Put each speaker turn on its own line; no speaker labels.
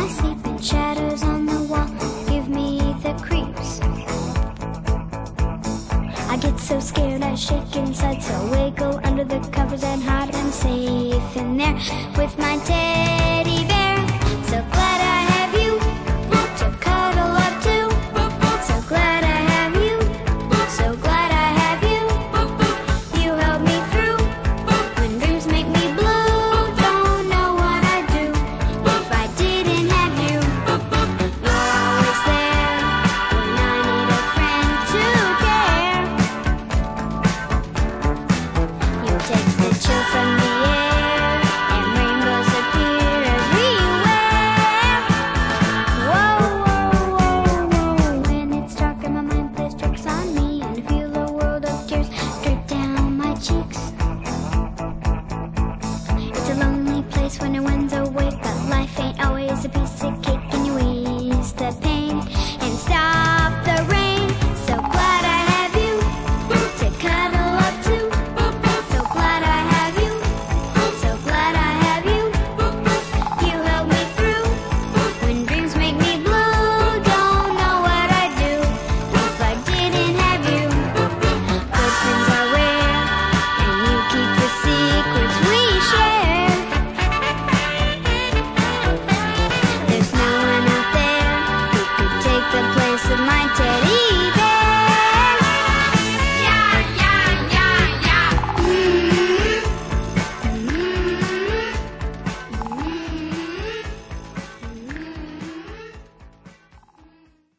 I sleep in shadows on the wall, give me the creeps. I get so scared I shake inside, so I wiggle under the covers and hide. I'm safe in there with my tail